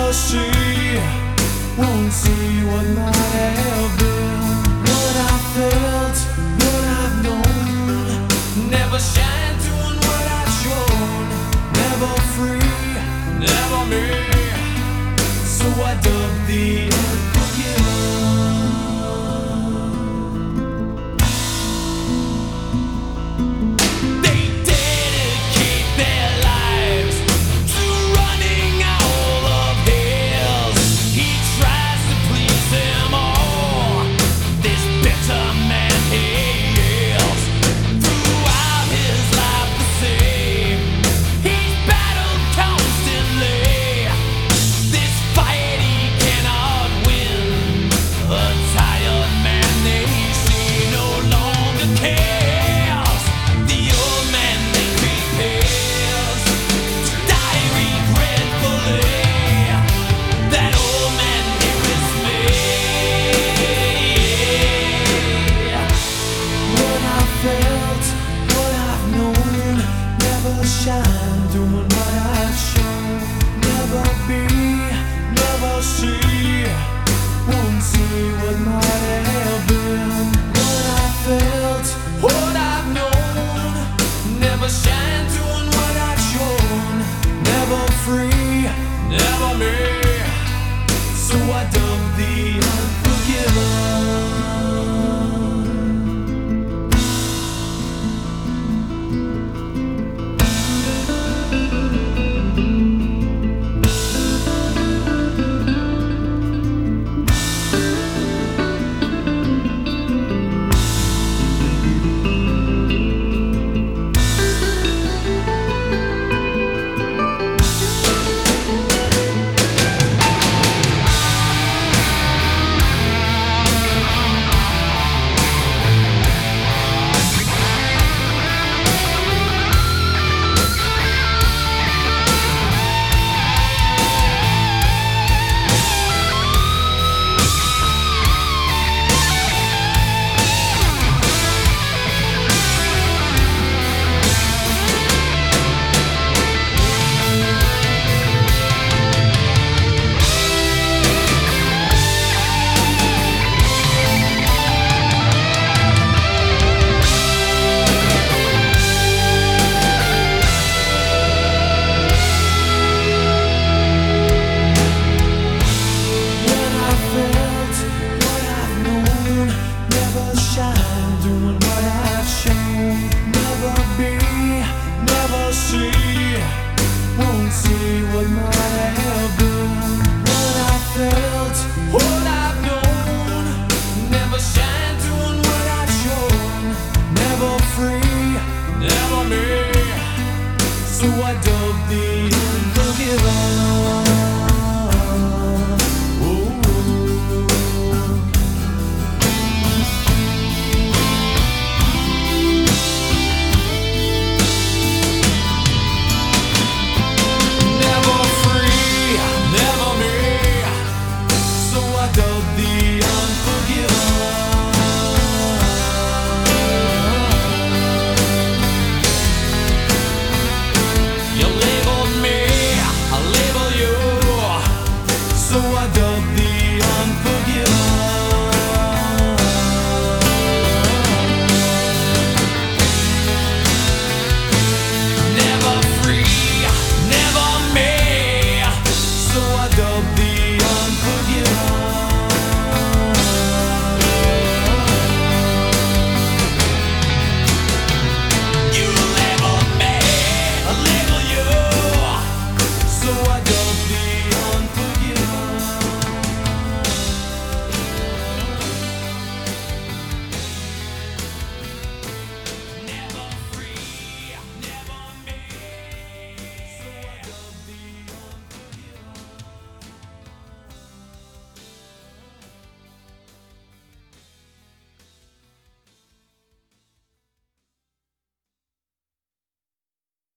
never see, won't see what might have been. What I felt, what I've known, never shine doing what I've shown. Never free, never me, so I dug the unforgiven. Shine, doing what I've shown. Never be, never see, won't see what might have been. What I felt, what I've known, never shine, doing what I've shown. Never free, never me, so I dug the unforgiven. Won't see what might have been. What I felt, what I've known, never shine doing what I've shown. Never free, never me, so I dug the unforgiven. So I go